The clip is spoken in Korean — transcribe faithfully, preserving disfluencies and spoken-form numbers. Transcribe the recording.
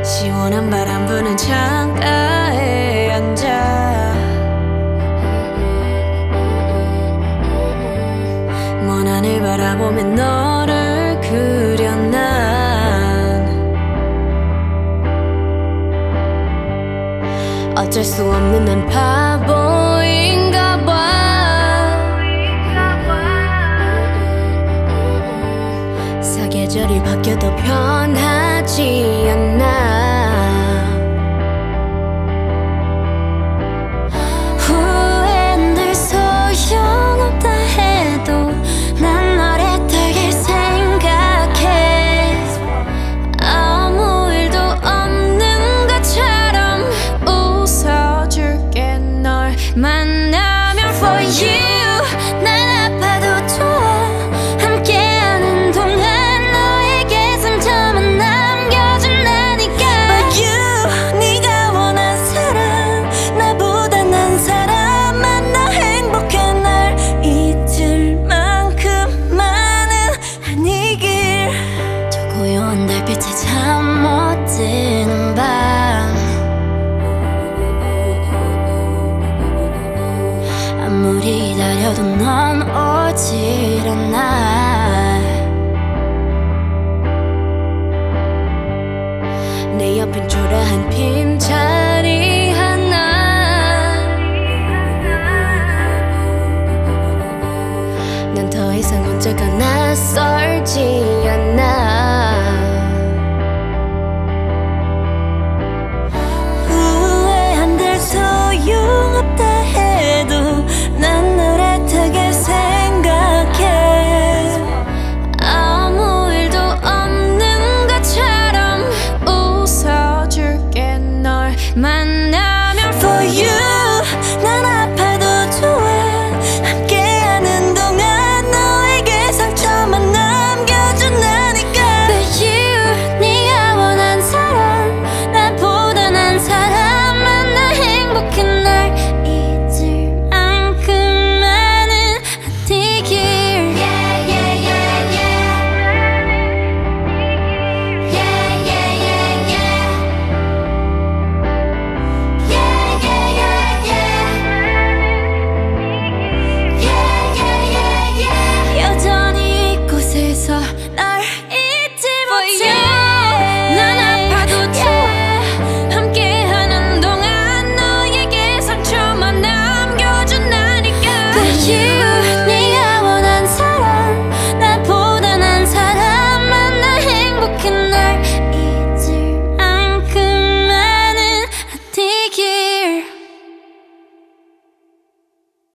시원한 바람 부는 창가에 앉아 먼 하늘 바라보며 너를 그려 난 어쩔 수 없는 난 바보인가 봐. 사계절이 바뀌어도 변하지 않아. 후회는 늘 소용없다 해도 난 너를 되게 생각해. 아무 일도 없는 것처럼 웃어줄게. 널 만나면 for you 난 아파도 좋아. 함께하는 동안 너에게 상처만 남겨준다니까. But you 네가 원한 사람 나보다 난 사람만 나 행복해. 날 잊을 만큼만은 아니길. 저 고요한 달빛에 잠 못 드는 밤 아무리 기다려도 넌 오질 않아. 내 옆엔 초라한 빈자